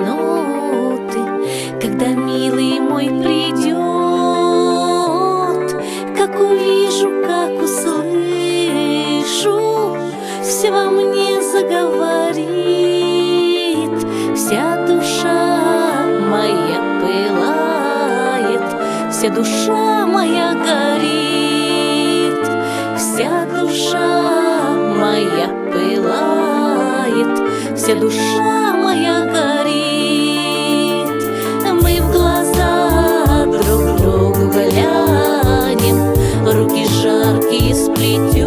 минуты, когда милый мой придет, как увижу, как услышу, все во мне заговорит, вся душа моя пылает, вся душа моя горит, вся душа моя пылает, вся душа моя горит. Мы в глаза друг другу глянем, руки жаркие сплетем,